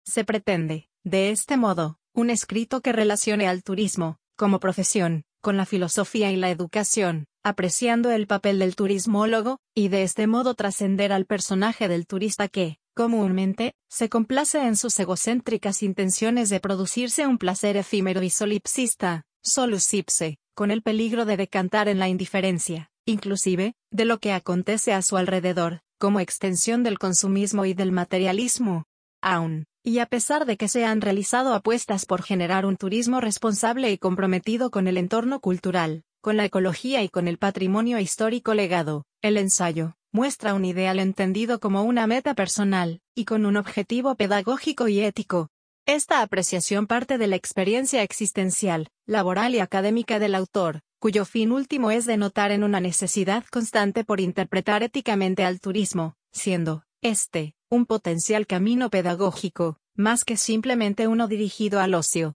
Se pretende, de este modo, un escrito que relacione al turismo, como profesión, con la filosofía y la educación, apreciando el papel del turismólogo, y de este modo trascender al personaje del turista que, comúnmente, se complace en sus egocéntricas intenciones de producirse un placer efímero y solipsista, solus ipse, con el peligro de decantar en la indiferencia, inclusive, de lo que acontece a su alrededor, como extensión del consumismo y del materialismo. Aún, y a pesar de que se han realizado apuestas por generar un turismo responsable y comprometido con el entorno cultural, con la ecología y con el patrimonio histórico legado, el ensayo muestra un ideal entendido como una meta personal, y con un objetivo pedagógico y ético. Esta apreciación parte de la experiencia existencial, laboral y académica del autor, cuyo fin último es denotar en una necesidad constante por interpretar éticamente al turismo, siendo un potencial camino pedagógico, más que simplemente uno dirigido al ocio.